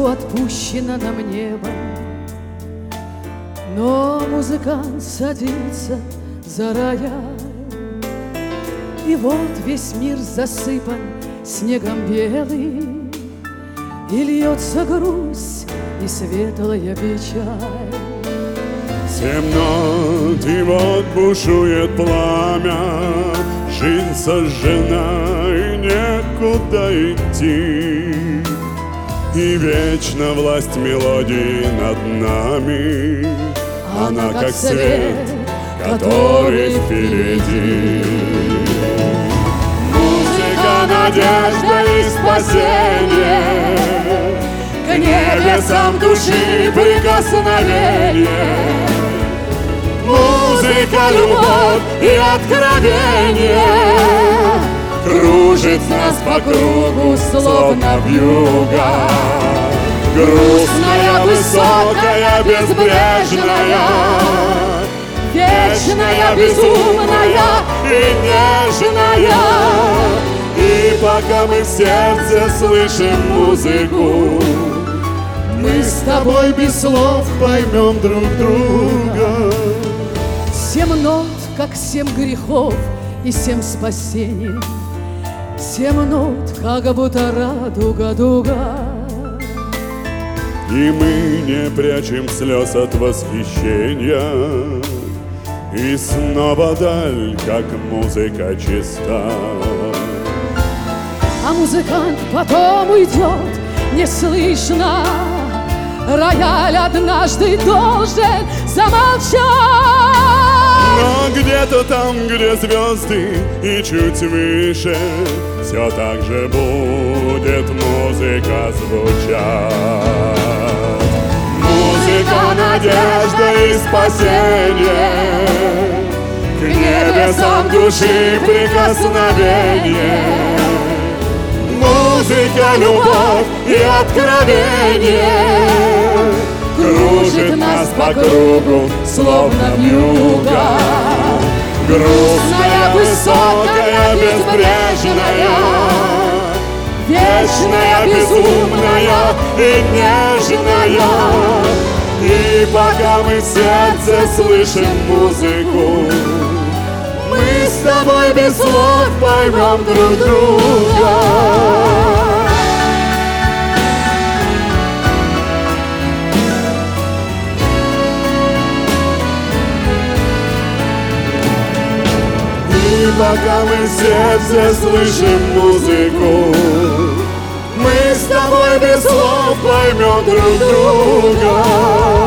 сказку отпущено нам небом, но музыкант садится за рояль, и вот весь мир засыпан снегом белым, и льется грусть и светлая печаль. 7 нот, и вот бушует пламя, жизнь сожжена, и некуда идти, и вечна власть мелодии над нами. Она как свет, который впереди. Музыка, надежда и спасение, к небесам души прикосновение. Музыка, любовь и откровение кружит нас по кругу, словно вьюга. Грустная, высокая, безбрежная, вечная, безумная и нежная. И пока мы в сердце слышим музыку, мы с тобой без слов поймем друг друга. 7 нот, как 7 грехов и 7 спасений, 7 нот, как будто радуга дуга. И мы не прячем слез от восхищения, и снова даль, как музыка чиста. А музыкант потом уйдет неслышно, рояль однажды должен замолчать. Но где-то там, где звезды и чуть выше, все так же будет музыка звучать. Музыка, надежда и спасение, к небесам души прикосновение. Музыка, любовь и откровение кружит нас по кругу, словно вьюга. Грустная, высокая, безбрежная, вечная, безумная и нежная. И пока мы в сердце слышим музыку, мы с тобой без слов поймем друг друга. И пока мы в сердце слышим музыку, мы с тобой без слов поймем друг друга.